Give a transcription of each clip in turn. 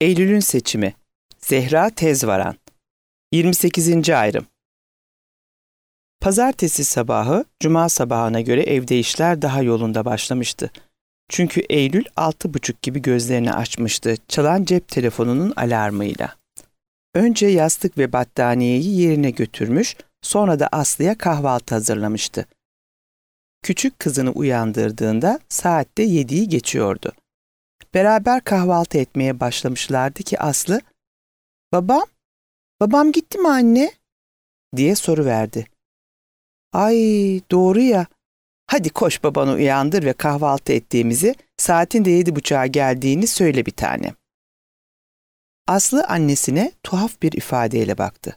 Eylül'ün seçimi. Zehra Tezvaran. 28. ayrım. Pazartesi sabahı, cuma sabahına göre evde işler daha yolunda başlamıştı. Çünkü Eylül 6:30 gibi gözlerini açmıştı, çalan cep telefonunun alarmıyla. Önce yastık ve battaniyeyi yerine götürmüş, sonra da Aslı'ya kahvaltı hazırlamıştı. Küçük kızını uyandırdığında saatte 7'yi geçiyordu. Beraber kahvaltı etmeye başlamışlardı ki Aslı, "Babam gitti mi anne?" diye soruverdi. "Ay, doğru ya. Hadi koş babanı uyandır ve kahvaltı ettiğimizi, saatin de 7:30'a geldiğini söyle bir tanem." Aslı annesine tuhaf bir ifadeyle baktı.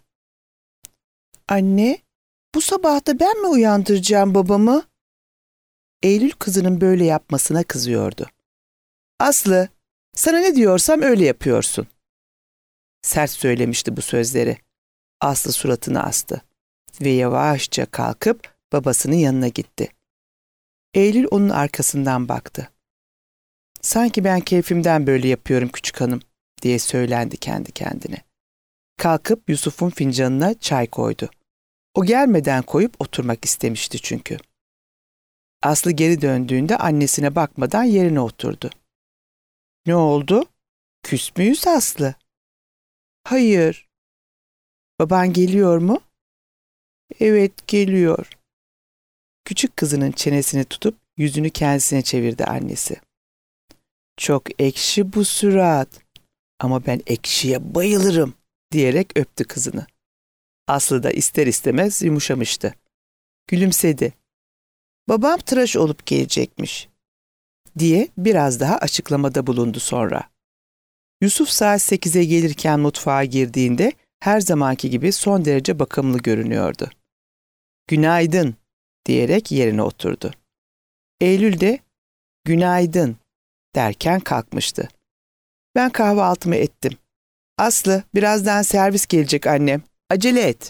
"Anne, bu sabah da ben mi uyandıracağım babamı?" Eylül kızının böyle yapmasına kızıyordu. "Aslı, sana ne diyorsam öyle yapıyorsun." Sert söylemişti bu sözleri. Aslı suratını astı ve yavaşça kalkıp babasının yanına gitti. Eylül onun arkasından baktı. "Sanki ben keyfimden böyle yapıyorum küçük hanım," diye söylendi kendi kendine. Kalkıp Yusuf'un fincanına çay koydu. O gelmeden koyup oturmak istemişti çünkü. Aslı geri döndüğünde annesine bakmadan yerine oturdu. "Ne oldu? Küs müyüz Aslı?" "Hayır." "Baban geliyor mu?" "Evet, geliyor." Küçük kızının çenesini tutup yüzünü kendisine çevirdi annesi. "Çok ekşi bu surat. Ama ben ekşiye bayılırım," diyerek öptü kızını. Aslı da ister istemez yumuşamıştı. Gülümsedi. "Babam tıraş olup gelecekmiş," diye biraz daha açıklamada bulundu sonra. Yusuf saat 8'e gelirken mutfağa girdiğinde her zamanki gibi son derece bakımlı görünüyordu. "Günaydın," diyerek yerine oturdu. Eylül de "Günaydın," derken kalkmıştı. "Ben kahvaltımı ettim. Aslı, birazdan servis gelecek annem. Acele et."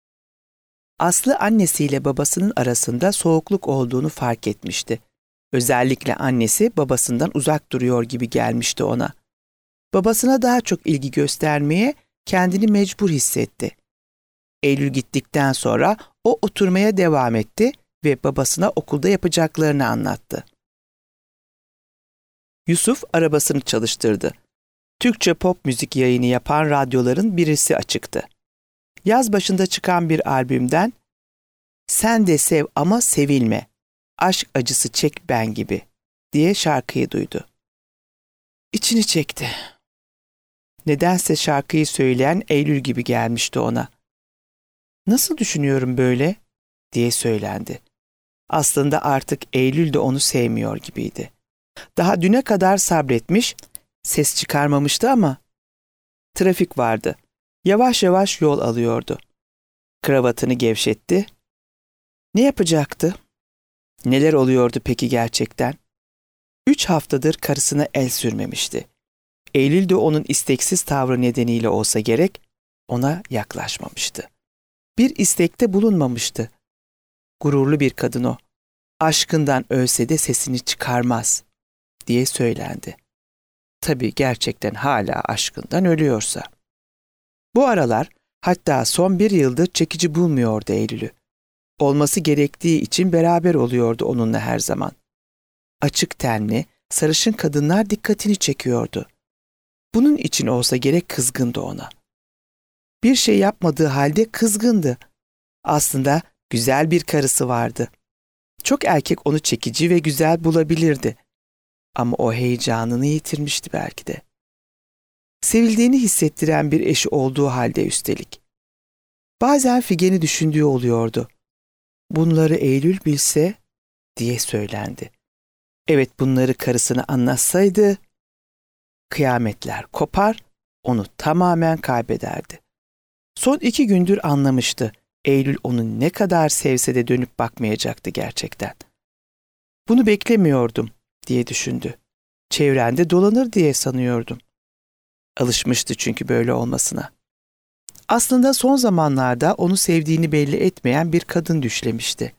Aslı annesiyle babasının arasında soğukluk olduğunu fark etmişti. Özellikle annesi babasından uzak duruyor gibi gelmişti ona. Babasına daha çok ilgi göstermeye kendini mecbur hissetti. Eylül gittikten sonra o oturmaya devam etti ve babasına okulda yapacaklarını anlattı. Yusuf arabasını çalıştırdı. Türkçe pop müzik yayını yapan radyoların birisi açıktı. Yaz başında çıkan bir albümden "Sen de sev ama sevilme, aşk acısı çek ben gibi" diye şarkıyı duydu. İçini çekti. Nedense şarkıyı söyleyen Eylül gibi gelmişti ona. "Nasıl düşünüyorum böyle?" diye söylendi. Aslında artık Eylül de onu sevmiyor gibiydi. Daha düne kadar sabretmiş, ses çıkarmamıştı ama trafik vardı. Yavaş yavaş yol alıyordu. Kravatını gevşetti. Ne yapacaktı? Neler oluyordu peki gerçekten? 3 haftadır karısına el sürmemişti. Eylül de onun isteksiz tavrı nedeniyle olsa gerek ona yaklaşmamıştı. Bir istekte bulunmamıştı. Gururlu bir kadın o. Aşkından ölse de sesini çıkarmaz diye söylendi. Tabii gerçekten hala aşkından ölüyorsa. Bu aralar, hatta son 1 yıldır çekici bulmuyordu Eylül'ü. Olması gerektiği için beraber oluyordu onunla her zaman. Açık tenli, sarışın kadınlar dikkatini çekiyordu. Bunun için olsa gerek kızgındı ona. Bir şey yapmadığı halde kızgındı. Aslında güzel bir karısı vardı. Çok erkek onu çekici ve güzel bulabilirdi. Ama o heyecanını yitirmişti belki de. Sevildiğini hissettiren bir eşi olduğu halde üstelik. Bazen Figen'i düşündüğü oluyordu. Bunları Eylül bilse diye söylendi. Evet, bunları karısına anlatsaydı kıyametler kopar, onu tamamen kaybederdi. Son 2 gündür anlamıştı. Eylül onu ne kadar sevse de dönüp bakmayacaktı gerçekten. Bunu beklemiyordum diye düşündü. Çevrende dolanır diye sanıyordum. Alışmıştı çünkü böyle olmasına. Aslında son zamanlarda onu sevdiğini belli etmeyen bir kadın düşlemişti.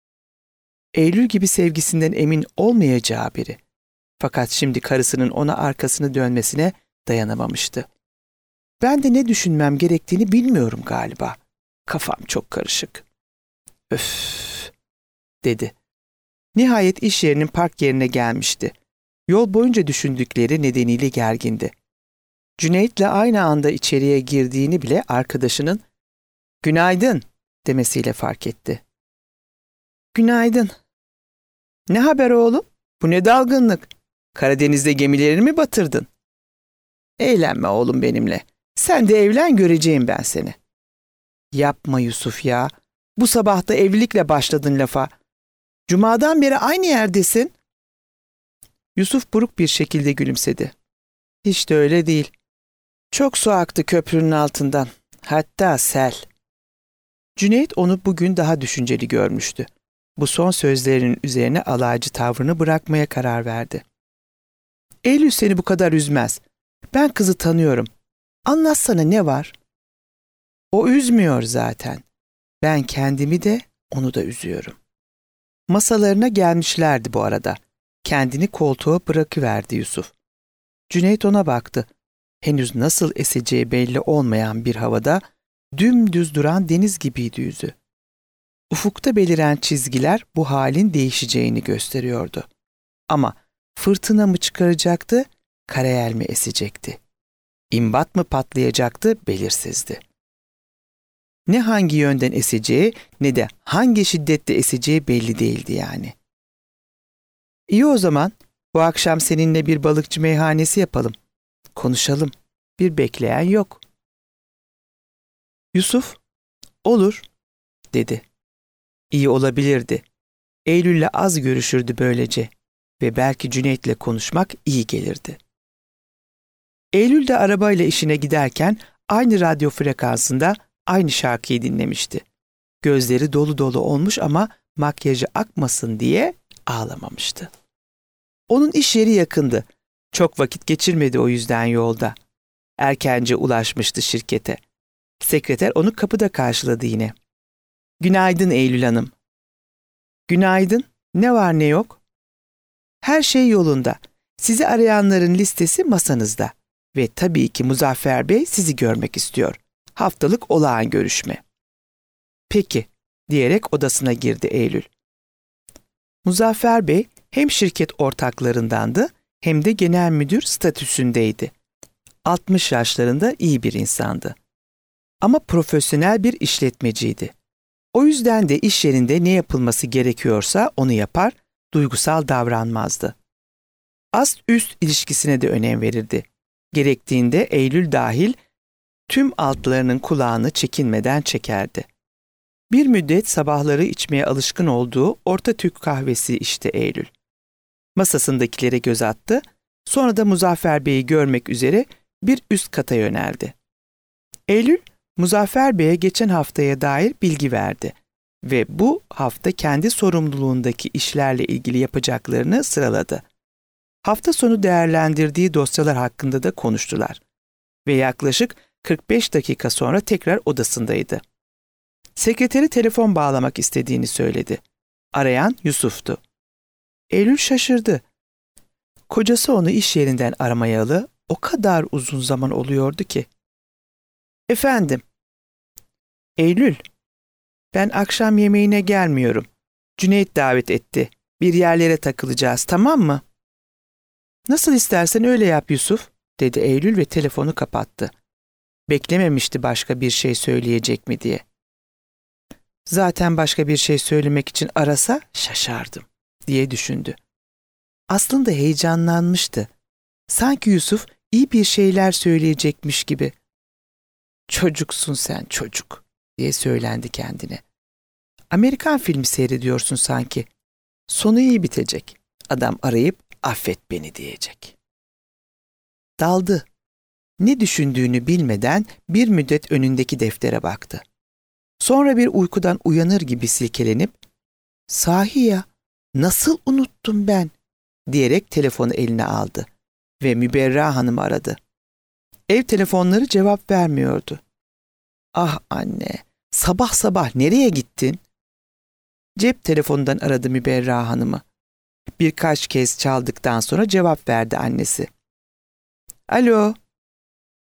Eylül gibi sevgisinden emin olmayacağı biri. Fakat şimdi karısının ona arkasını dönmesine dayanamamıştı. Ben de ne düşünmem gerektiğini bilmiyorum galiba. Kafam çok karışık. Öf, dedi. Nihayet iş yerinin park yerine gelmişti. Yol boyunca düşündükleri nedeniyle gergindi. Cüneyt'le aynı anda içeriye girdiğini bile arkadaşının "Günaydın" demesiyle fark etti. "Günaydın. Ne haber oğlum? Bu ne dalgınlık? Karadeniz'de gemilerini mi batırdın?" "Eğlenme oğlum benimle. Sen de evlen, göreceğim ben seni." "Yapma Yusuf ya. Bu sabah da evlilikle başladın lafa. Cuma'dan beri aynı yerdesin." Yusuf buruk bir şekilde gülümsedi. "Hiç de öyle değil. Çok su aktı köprünün altından. Hatta sel." Cüneyt onu bugün daha düşünceli görmüştü. Bu son sözlerinin üzerine alaycı tavrını bırakmaya karar verdi. "Eylül seni bu kadar üzmez. Ben kızı tanıyorum. Anlatsana, ne var?" "O üzmüyor zaten. Ben kendimi de onu da üzüyorum." Masalarına gelmişlerdi bu arada. Kendini koltuğa bırakıverdi Yusuf. Cüneyt ona baktı. Henüz nasıl eseceği belli olmayan bir havada dümdüz duran deniz gibiydi yüzü. Ufukta beliren çizgiler bu halin değişeceğini gösteriyordu. Ama fırtına mı çıkaracaktı, karayel mi esecekti? İmbat mı patlayacaktı, belirsizdi. Ne hangi yönden eseceği ne de hangi şiddette eseceği belli değildi yani. "İyi o zaman, bu akşam seninle bir balıkçı meyhanesi yapalım. Konuşalım. Bir bekleyen yok." Yusuf, "Olur," dedi. İyi olabilirdi. Eylül'le az görüşürdü böylece ve belki Cüneyt'le konuşmak iyi gelirdi. Eylül de arabayla işine giderken aynı radyo frekansında aynı şarkıyı dinlemişti. Gözleri dolu dolu olmuş ama makyajı akmasın diye ağlamamıştı. Onun iş yeri yakındı. Çok vakit geçirmedi o yüzden yolda. Erkence ulaşmıştı şirkete. Sekreter onu kapıda karşıladı yine. "Günaydın Eylül Hanım." "Günaydın. Ne var ne yok?" "Her şey yolunda. Sizi arayanların listesi masanızda. Ve tabii ki Muzaffer Bey sizi görmek istiyor. Haftalık olağan görüşme." "Peki," diyerek odasına girdi Eylül. Muzaffer Bey hem şirket ortaklarındandı hem de genel müdür statüsündeydi. 60 yaşlarında iyi bir insandı. Ama profesyonel bir işletmeciydi. O yüzden de iş yerinde ne yapılması gerekiyorsa onu yapar, duygusal davranmazdı. Ast-üst ilişkisine de önem verirdi. Gerektiğinde Eylül dahil tüm altlarının kulağını çekinmeden çekerdi. Bir müddet sabahları içmeye alışkın olduğu orta Türk kahvesi içti Eylül. Masasındakilere göz attı, sonra da Muzaffer Bey'i görmek üzere bir üst kata yöneldi. Eylül, Muzaffer Bey'e geçen haftaya dair bilgi verdi ve bu hafta kendi sorumluluğundaki işlerle ilgili yapacaklarını sıraladı. Hafta sonu değerlendirdiği dosyalar hakkında da konuştular ve yaklaşık 45 dakika sonra tekrar odasındaydı. Sekreteri telefon bağlamak istediğini söyledi. Arayan Yusuf'tu. Eylül şaşırdı. Kocası onu iş yerinden aramayalı o kadar uzun zaman oluyordu ki. "Efendim?" "Eylül, ben akşam yemeğine gelmiyorum. Cüneyt davet etti. Bir yerlere takılacağız, tamam mı?" "Nasıl istersen öyle yap Yusuf," dedi Eylül ve telefonu kapattı. Beklememişti başka bir şey söyleyecek mi diye. Zaten başka bir şey söylemek için arasa şaşardım diye düşündü. Aslında heyecanlanmıştı. Sanki Yusuf iyi bir şeyler söyleyecekmiş gibi. "Çocuksun sen, çocuk," diye söylendi kendine. "Amerikan filmi seyrediyorsun sanki. Sonu iyi bitecek. Adam arayıp affet beni diyecek." Daldı. Ne düşündüğünü bilmeden bir müddet önündeki deftere baktı. Sonra bir uykudan uyanır gibi silkelenip "Sahi ya, nasıl unuttum ben?" diyerek telefonu eline aldı ve Müberra Hanım'ı aradı. Ev telefonları cevap vermiyordu. "Ah anne, sabah sabah nereye gittin?" Cep telefonundan aradı Müberra Hanım'ı. Birkaç kez çaldıktan sonra cevap verdi annesi. "Alo,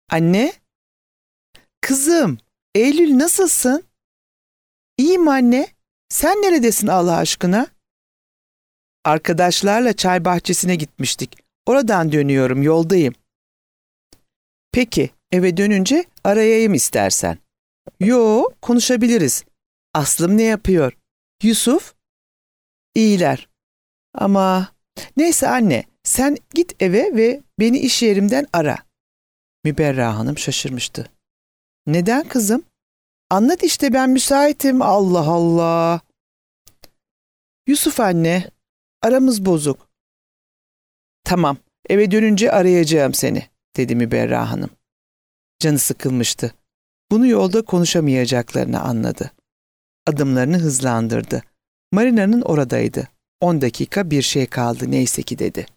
Anne? Kızım, Eylül nasılsın? İyiyim anne. Sen neredesin Allah aşkına? Arkadaşlarla çay bahçesine gitmiştik. Oradan dönüyorum, yoldayım. Peki, eve dönünce arayayım istersen. Yo, konuşabiliriz. Aslım ne yapıyor? Yusuf? İyiler. Ama neyse anne, sen git eve ve beni iş yerimden ara. Müberra Hanım şaşırmıştı. Neden kızım? Anlat işte, ben müsaitim. Allah Allah. Yusuf anne, aramız bozuk. Tamam, eve dönünce arayacağım seni, dedi Müberra Hanım. Canı sıkılmıştı. Bunu yolda konuşamayacaklarını anladı. Adımlarını hızlandırdı. Marina'nın oradaydı. 10 dakika bir şey kaldı neyse ki dedi.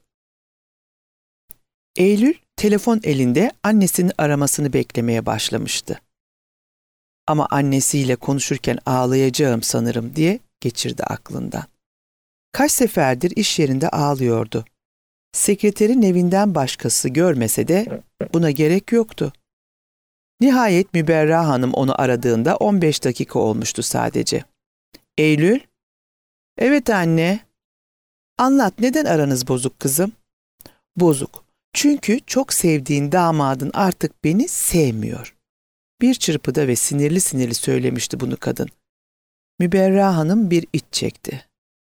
Eylül telefon elinde annesinin aramasını beklemeye başlamıştı. Ama annesiyle konuşurken ağlayacağım sanırım diye geçirdi aklından. Kaç seferdir iş yerinde ağlıyordu. Sekreterin evinden başkası görmese de buna gerek yoktu. Nihayet Müberra Hanım onu aradığında 15 dakika olmuştu sadece. Eylül? Evet anne. Anlat, neden aranız bozuk kızım? Bozuk. Çünkü çok sevdiğin damadın artık beni sevmiyor. Bir çırpıda ve sinirli sinirli söylemişti bunu kadın. Müberra Hanım bir iç çekti.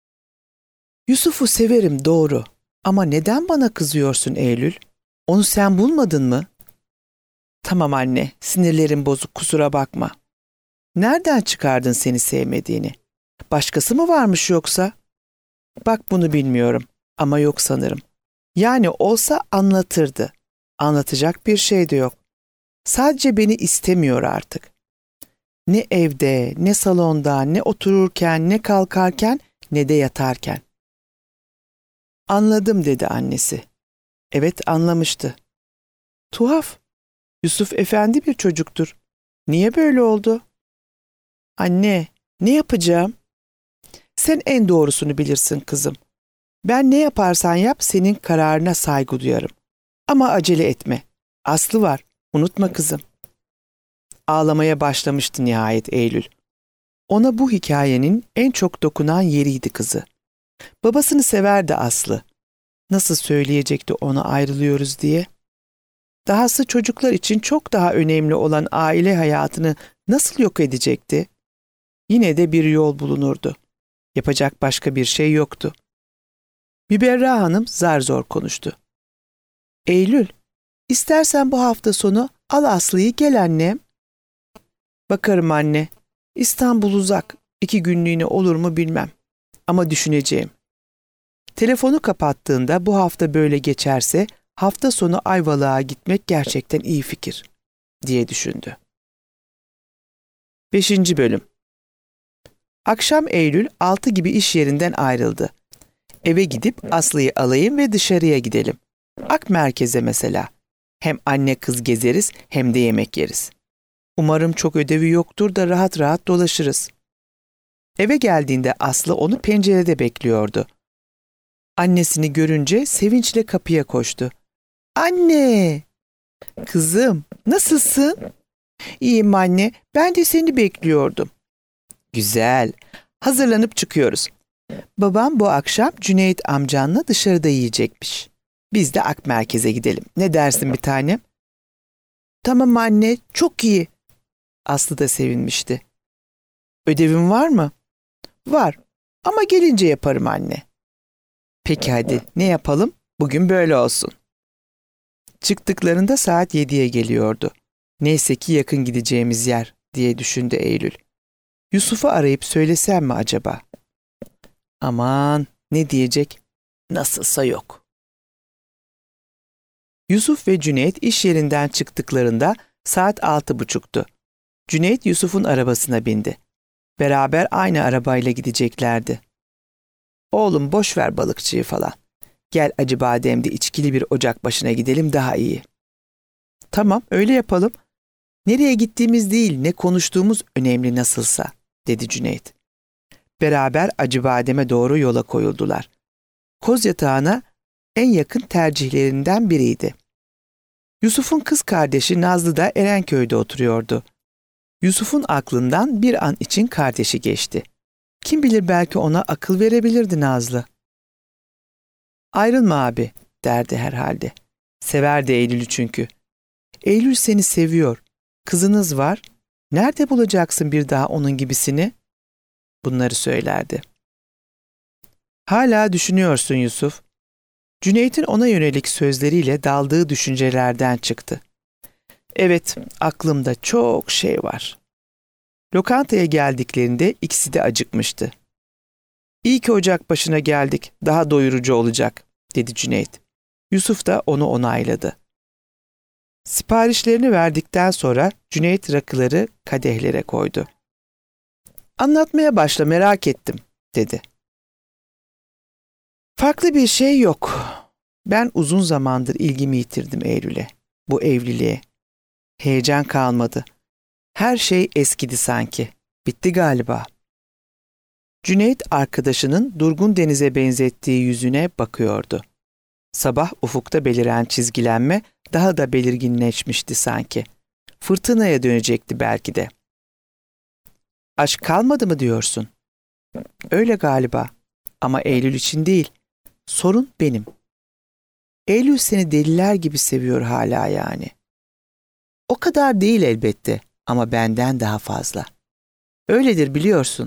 Yusuf'u severim doğru. Ama neden bana kızıyorsun Eylül? Onu sen bulmadın mı? Tamam anne, sinirlerim bozuk, kusura bakma. Nereden çıkardın seni sevmediğini? Başkası mı varmış yoksa? Bak bunu bilmiyorum ama yok sanırım. Yani olsa anlatırdı. Anlatacak bir şey de yok. Sadece beni istemiyor artık. Ne evde, ne salonda, ne otururken, ne kalkarken, ne de yatarken. Anladım dedi annesi. Evet anlamıştı. Tuhaf. Yusuf efendi bir çocuktur. Niye böyle oldu? Anne, ne yapacağım? Sen en doğrusunu bilirsin kızım. Ben ne yaparsan yap senin kararına saygı duyarım. Ama acele etme. Aslı var. Unutma kızım. Ağlamaya başlamıştı nihayet Eylül. Ona bu hikayenin en çok dokunan yeriydi kızı. Babasını severdi Aslı. Nasıl söyleyecekti ona ayrılıyoruz diye? Dahası çocuklar için çok daha önemli olan aile hayatını nasıl yok edecekti? Yine de bir yol bulunurdu. Yapacak başka bir şey yoktu. Müberra Hanım zar zor konuştu. Eylül, istersen bu hafta sonu al Aslı'yı gel annem. Bakarım anne. İstanbul uzak. 2 günlüğüne olur mu bilmem. Ama düşüneceğim. Telefonu kapattığında bu hafta böyle geçerse hafta sonu Ayvalık'a gitmek gerçekten iyi fikir diye düşündü. 5. bölüm. Akşam Eylül 6 gibi iş yerinden ayrıldı. Eve gidip Aslı'yı alayım ve dışarıya gidelim. Ak Merkez'e mesela. Hem anne kız gezeriz hem de yemek yeriz. Umarım çok ödevi yoktur da rahat rahat dolaşırız. Eve geldiğinde Aslı onu pencerede bekliyordu. Annesini görünce sevinçle kapıya koştu. Anne! Kızım, nasılsın? İyiyim anne, ben de seni bekliyordum. Güzel, hazırlanıp çıkıyoruz. Babam bu akşam Cüneyt amcanla dışarıda yiyecekmiş. Biz de Ak Merkez'e gidelim. Ne dersin bir tanem? Tamam anne, çok iyi. Aslı da sevinmişti. Ödevin var mı? Var ama gelince yaparım anne. Peki hadi, ne yapalım? Bugün böyle olsun. Çıktıklarında saat 7'ye geliyordu. Neyse ki yakın gideceğimiz yer diye düşündü Eylül. Yusuf'u arayıp söylesem mi acaba? Aman, ne diyecek? Nasılsa yok. Yusuf ve Cüneyt iş yerinden çıktıklarında saat 6.30'tu. Cüneyt Yusuf'un arabasına bindi. Beraber aynı arabayla gideceklerdi. Oğlum boş ver balıkçıyı falan. Gel Acıbadem'de içkili bir ocak başına gidelim daha iyi. Tamam öyle yapalım. Nereye gittiğimiz değil ne konuştuğumuz önemli nasılsa dedi Cüneyt. Beraber Acıbadem'e doğru yola koyuldular. Kozyatağı'na en yakın tercihlerinden biriydi. Yusuf'un kız kardeşi Nazlı da Erenköy'de oturuyordu. Yusuf'un aklından bir an için kardeşi geçti. Kim bilir belki ona akıl verebilirdi Nazlı. "Ayrılma abi," derdi herhalde. Severdi Eylül'ü çünkü. "Eylül seni seviyor. Kızınız var. Nerede bulacaksın bir daha onun gibisini?" Bunları söylerdi. "Hala düşünüyorsun Yusuf." Cüneyt'in ona yönelik sözleriyle daldığı düşüncelerden çıktı. "Evet, aklımda çok şey var." Lokantaya geldiklerinde ikisi de acıkmıştı. "İyi ki ocak başına geldik, daha doyurucu olacak," dedi Cüneyt. Yusuf da onu onayladı. Siparişlerini verdikten sonra Cüneyt rakıları kadehlere koydu. "Anlatmaya başla, merak ettim," dedi. "Farklı bir şey yok. Ben uzun zamandır ilgimi yitirdim Eylül'e, bu evliliğe. Heyecan kalmadı. Her şey eskidi sanki. Bitti galiba." Cüneyt arkadaşının durgun denize benzettiği yüzüne bakıyordu. Sabah ufukta beliren çizgilenme daha da belirginleşmişti sanki. Fırtınaya dönecekti belki de. "Aşk kalmadı mı diyorsun?" "Öyle galiba. Ama Eylül için değil. Sorun benim. Eylül seni deliler gibi seviyor hala yani." "O kadar değil elbette ama benden daha fazla. Öyledir biliyorsun."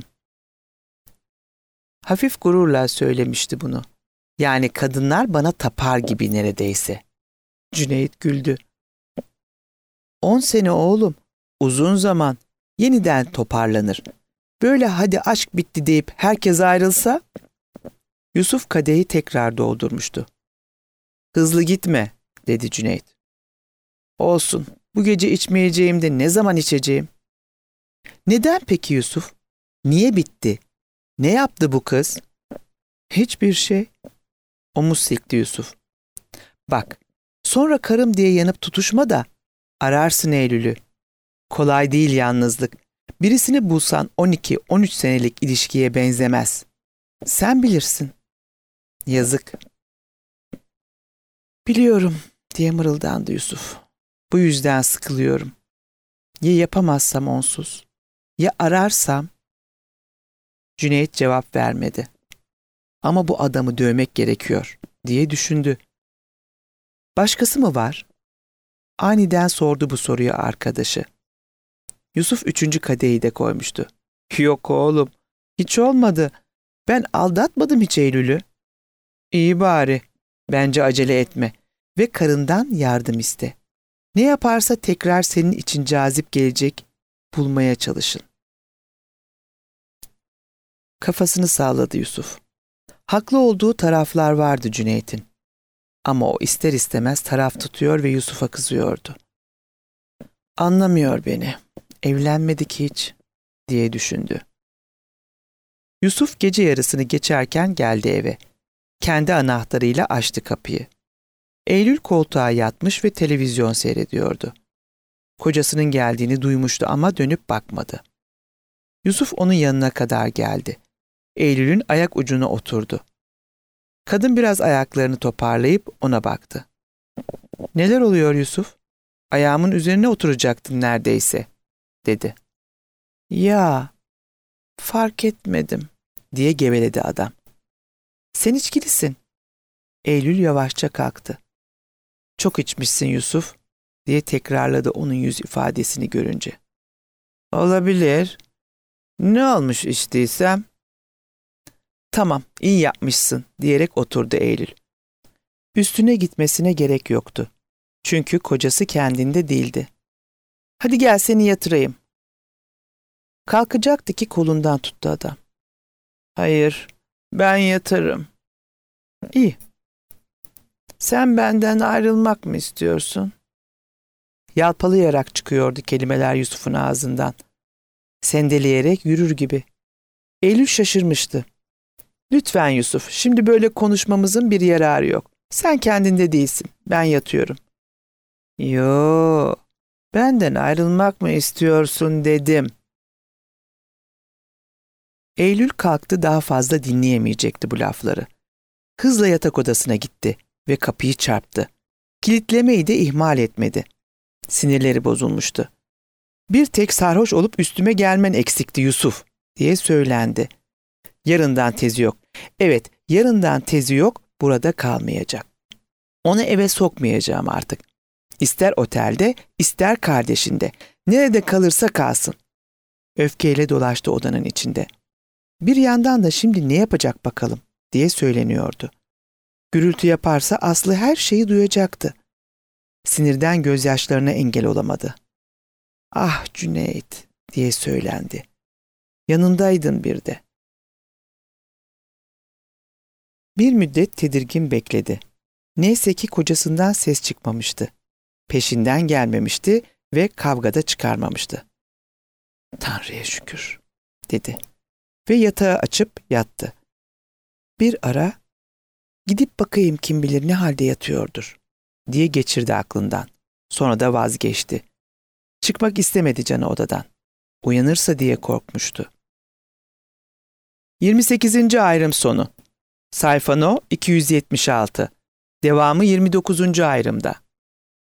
Hafif gururla söylemişti bunu. "Yani kadınlar bana tapar gibi neredeyse." Cüneyt güldü. 10 sene oğlum. Uzun zaman. Yeniden toparlanır. Böyle hadi aşk bitti deyip herkes ayrılsa?" Yusuf kadehi tekrar doldurmuştu. "Hızlı gitme," dedi Cüneyt. "Olsun. Bu gece içmeyeceğim de ne zaman içeceğim?" "Neden peki Yusuf? Niye bitti? Ne yaptı bu kız?" "Hiçbir şey." Omuz silkti Yusuf. "Bak, sonra karım diye yanıp tutuşma da ararsın Eylül'ü. Kolay değil yalnızlık. Birisini bulsan 12-13 senelik ilişkiye benzemez. Sen bilirsin." "Yazık." "Biliyorum," diye mırıldandı Yusuf. "Bu yüzden sıkılıyorum. Ya yapamazsam onsuz? Ya ararsam?" Cüneyt cevap vermedi. "Ama bu adamı dövmek gerekiyor," diye düşündü. "Başkası mı var?" Aniden sordu bu soruyu arkadaşı. Yusuf 3. kadehi de koymuştu. "Yok oğlum, hiç olmadı. Ben aldatmadım hiç Eylül'ü." "İyi bari. Bence acele etme ve karından yardım iste. Ne yaparsa tekrar senin için cazip gelecek, bulmaya çalışın." Kafasını salladı Yusuf. Haklı olduğu taraflar vardı Cüneyt'in. Ama o ister istemez taraf tutuyor ve Yusuf'a kızıyordu. "Anlamıyor beni. Evlenmedik hiç," diye düşündü. Yusuf gece yarısını geçerken geldi eve. Kendi anahtarıyla açtı kapıyı. Eylül koltuğa yatmış ve televizyon seyrediyordu. Kocasının geldiğini duymuştu ama dönüp bakmadı. Yusuf onun yanına kadar geldi. Eylül'ün ayak ucuna oturdu. Kadın biraz ayaklarını toparlayıp ona baktı. "Neler oluyor Yusuf? Ayağımın üzerine oturacaktın neredeyse," dedi. "Ya, fark etmedim," diye geveledi adam. "Sen içkilisin." Eylül yavaşça kalktı. "Çok içmişsin Yusuf," diye tekrarladı onun yüz ifadesini görünce. "Olabilir. Ne olmuş içtiysem?" "Tamam, iyi yapmışsın," diyerek oturdu Eylül. Üstüne gitmesine gerek yoktu. Çünkü kocası kendinde değildi. "Hadi gel seni yatırayım." Kalkacaktı ki kolundan tuttu adam. "Hayır, ben yatarım." "İyi. Sen benden ayrılmak mı istiyorsun?" Yalpalayarak çıkıyordu kelimeler Yusuf'un ağzından. Sendeleyerek yürür gibi. Eylül şaşırmıştı. "Lütfen Yusuf, şimdi böyle konuşmamızın bir yararı yok. Sen kendinde değilsin, ben yatıyorum." "Yo, benden ayrılmak mı istiyorsun dedim." Eylül kalktı, daha fazla dinleyemeyecekti bu lafları. Hızla yatak odasına gitti ve kapıyı çarptı. Kilitlemeyi de ihmal etmedi. Sinirleri bozulmuştu. Bir tek sarhoş olup üstüme gelmen eksikti Yusuf diye söylendi. Yarından tezi yok. Evet, yarından tezi yok, burada kalmayacak. Onu eve sokmayacağım artık. İster otelde, ister kardeşinde. Nerede kalırsa kalsın. Öfkeyle dolaştı odanın içinde. Bir yandan da şimdi ne yapacak bakalım diye söyleniyordu. Gürültü yaparsa Aslı her şeyi duyacaktı. Sinirden gözyaşlarına engel olamadı. Ah Cüneyt diye söylendi. Yanındaydın bir de. Bir müddet tedirgin bekledi. Neyse ki kocasından ses çıkmamıştı. Peşinden gelmemişti ve kavgada çıkarmamıştı. Tanrı'ya şükür dedi ve yatağı açıp yattı. Bir ara gidip bakayım kim bilir ne halde yatıyordur diye geçirdi aklından. Sonra da vazgeçti. Çıkmak istemedi canı odadan. Uyanırsa diye korkmuştu. 28. ayrım sonu. Sayfa No 276. Devamı 29. ayrımda.